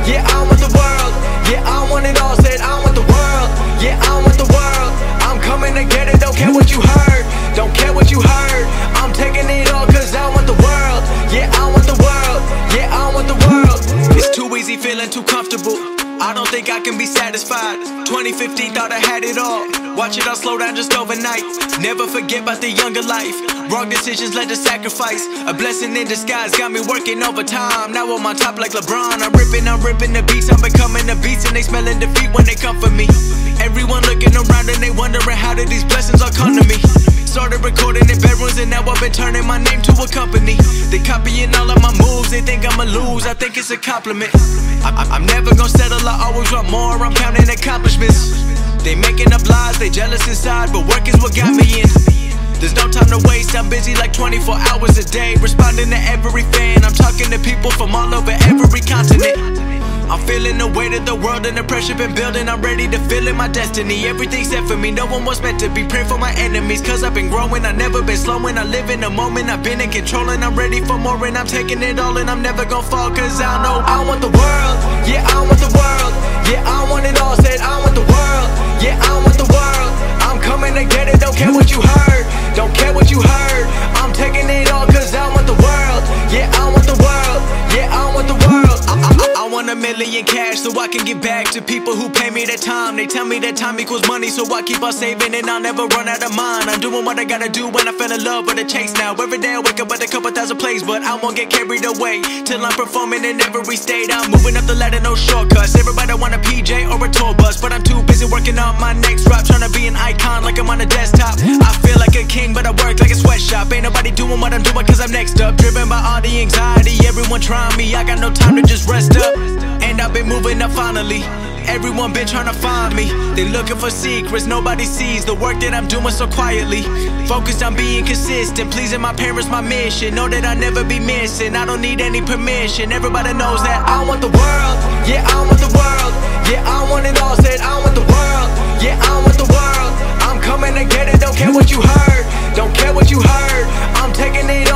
yeah, I want the world. Yeah, I want it all, said I want the world. Yeah, I want the world. I'm coming to get it, don't care what you heard. Don't care what you heard. I'm taking it all cause I want the world. Yeah, I want the world. Yeah, I want the world. It's too easy, feeling too comfortable. I don't think I can be satisfied. 2015 thought I had it all. Watch it all slow down just overnight. Never forget about the younger life. Wrong decisions led to sacrifice. A blessing in disguise got me working overtime. Now I'm on top like LeBron. I'm ripping the beats. I'm becoming the beats and they smelling defeat when they come for me. Everyone looking around and they wondering how did these blessings all come to me. Started recording in bedrooms and now I've been turning my name to a company. They copying all of my moves, they think I'ma lose, I think it's a compliment. I'm never gonna settle, I always want more, I'm counting accomplishments. They making up lies, they jealous inside, but work is what got me in. There's no time to waste, I'm busy like 24 hours a day, responding to every fan. I'm talking to people from all over every continent. I'm feeling the weight of the world and the pressure been building. I'm ready to feel in my destiny. Everything's set for me, no one was meant to be. Pray for my enemies, cause I've been growing. I've never been slowing, I live in the moment. I've been in control and I'm ready for more. And I'm taking it all and I'm never gonna fall. Cause I know I want the world. Yeah, I want the world. Yeah, I want it all, said I want the world. Yeah, I want the world. I'm coming to get it, don't care what you heard. Don't care what you heard. I'm taking it all cause I want the world. Yeah, I want the world. Yeah, I want the world. I want $1 million cash so I can give back to people who pay me their time. They tell me that time equals money, so I keep on saving and I'll never run out of mine. I'm doing what I gotta do when I fell in love with the chase now. Every day I wake up with a couple thousand plays, but I won't get carried away till I'm performing in every state. I'm moving up the ladder, no shortcuts. Everybody want a PJ or a tour bus, but I'm too busy working on my next drop, trying to be an icon like I'm on a desktop. I feel like a king, but I work like a sweatshop. Ain't nobody doing what I'm doing cause I'm next up. Driven by all the anxiety, everyone trying me. I got no time to just rest up. And I've been moving up finally. Everyone been trying to find me. They looking for secrets, nobody sees the work that I'm doing so quietly. Focused on being consistent, pleasing my parents, my mission. Know that I'll never be missing, I don't need any permission. Everybody knows that I want the world. Yeah, I want the world. Yeah, I want it all, said I want the world. Yeah, I want the world. I'm coming to get it, don't care what you heard. Don't care what you heard. I'm taking it